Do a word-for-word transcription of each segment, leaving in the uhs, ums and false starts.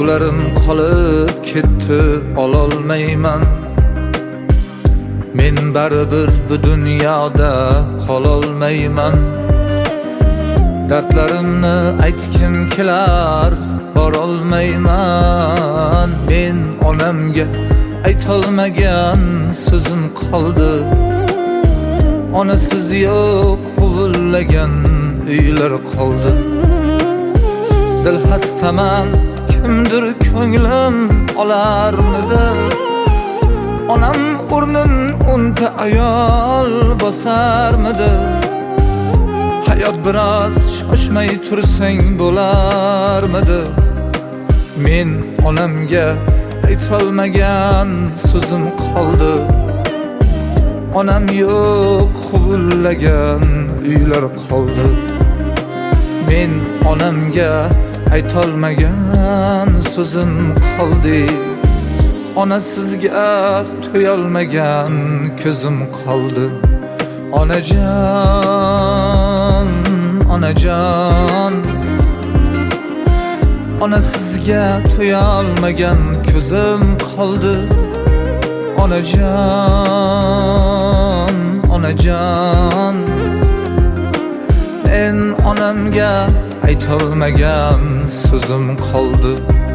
Orzularim qolib ketdi, ololmayman. Men baribir bu dunyoda qololmayman. Dardlarimni aytkim kelar, borolmayman. Men onamga aytolmagan so'zim qoldi. Onasiz yo'q huvillagan uylar qoldi. Dil hastaman, kimdir ko'nglim olarmidi? Onam o'rnin o'nta ayol bosarmidi? Hayot biroz shoshmay tursang bo'larmidi? Men onamga aytolmagan so'zim qoldi. Onam yo'q huvillagan uylar qoldi. Men onamga aytolmagan so'zim qoldi. Onasizga to'yolmagan ko'zim qoldi. Onajon, onajon, onasizga to'yolmagan ko'zim qoldi. Onajon, onajon, men onamga aytolmagan so'zim qoldi.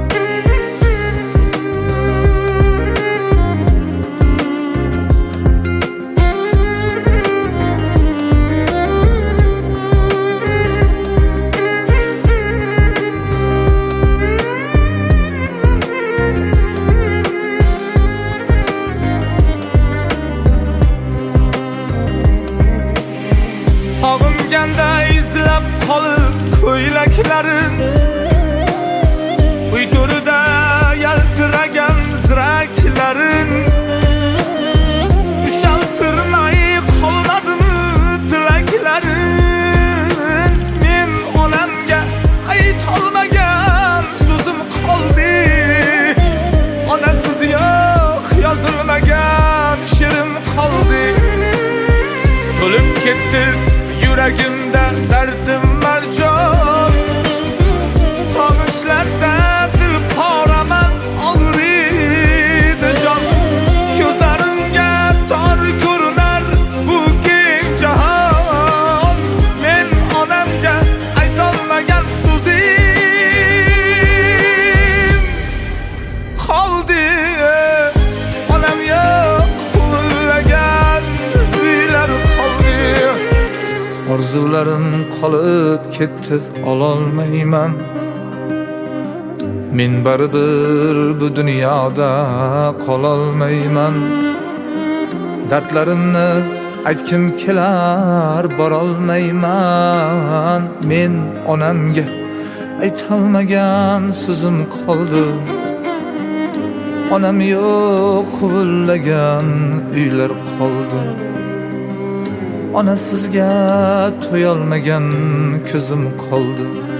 Sog'inganda izlab qolib ko'ylaklarin, uydurida yaltiragan ziraklarin, ushaltirmay qolmadimi tilaklarin? Men onamga aytolmagan so'zim qoldi. Onasiz yo'q yozilmagan she'rim qoldi. To'lib ketdi yuragimda dardim marjon. Sog'inchlarda dil poraman, og'riydi jon. Ko'zlarimga tor ko'rinar bu keng jahon. Men onamga aytolmagan so'zim qoldi. Onam yo'q huvillagan uylar qoldi. Orzularim qolib ketdi, ololmayman. Men baribir bu dunyoda qololmayman. Dardlarimni aytkim kelar, borolmayman. Men onamga aytolmagan so'zim qoldi. Onam yo'q huvillagan uylar qoldi. Onasizga to'yolmagan ko'zim qoldi.